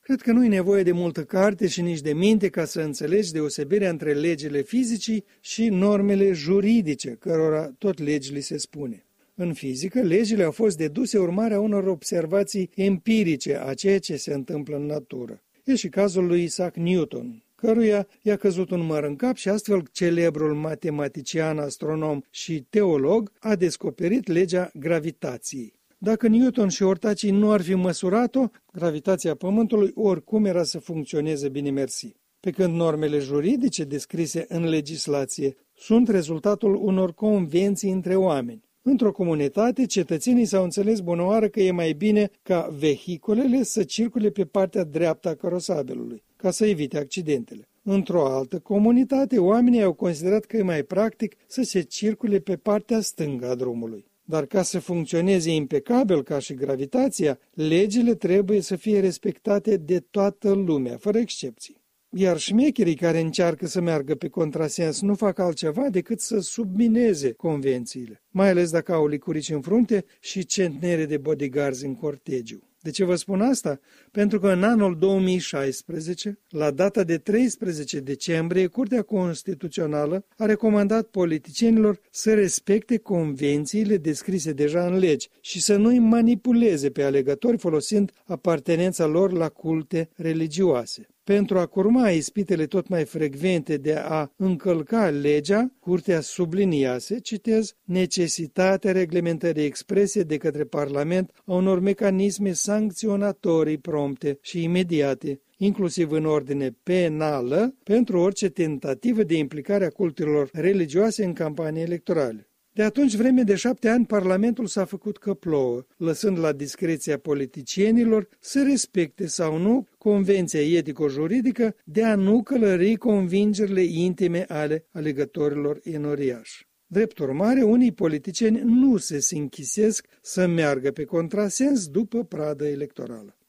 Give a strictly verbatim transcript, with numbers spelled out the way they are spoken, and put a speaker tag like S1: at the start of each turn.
S1: Cred că nu e nevoie de multă carte și nici de minte ca să înțelegi deosebirea între legile fizicii și normele juridice, cărora tot legi li se spune. În fizică, legile au fost deduse urmarea unor observații empirice a ceea ce se întâmplă în natură. E și cazul lui Isaac Newton, căruia i-a căzut un măr în cap și astfel celebrul matematician, astronom și teolog a descoperit legea gravitației. Dacă Newton și ortacii nu ar fi măsurat-o, gravitația Pământului oricum era să funcționeze bine mersi. Pe când normele juridice descrise în legislație sunt rezultatul unor convenții între oameni. Într-o comunitate, cetățenii s-au înțeles bunăoară că e mai bine ca vehiculele să circule pe partea dreaptă a carosabilului, ca să evite accidentele. Într-o altă comunitate, oamenii au considerat că e mai practic să se circule pe partea stângă a drumului. Dar ca să funcționeze impecabil ca și gravitația, legile trebuie să fie respectate de toată lumea, fără excepții. Iar șmecherii care încearcă să meargă pe contrasens nu fac altceva decât să submineze convențiile, mai ales dacă au licurici în frunte și centnere de bodyguards în cortegiu. De ce vă spun asta? Pentru că în anul două mii șaisprezece, la data de treisprezece decembrie, Curtea Constituțională a recomandat politicienilor să respecte convențiile descrise deja în legi și să nu-i manipuleze pe alegători folosind apartenența lor la culte religioase. Pentru a curma ispitele tot mai frecvente de a încălca legea, Curtea subliniase, citez, necesitatea reglementării exprese de către Parlament a unor mecanisme sancționatorii prompte și imediate, inclusiv în ordine penală, pentru orice tentativă de implicare a culturilor religioase în campanii electorale. De atunci, vreme de șapte ani, Parlamentul s-a făcut că plouă, lăsând la discreția politicienilor să respecte sau nu convenția etico-juridică de a nu călări convingerile intime ale alegătorilor enoriași. Drept urmare, unii politicieni nu se sinchisesc să meargă pe contrasens după pradă electorală.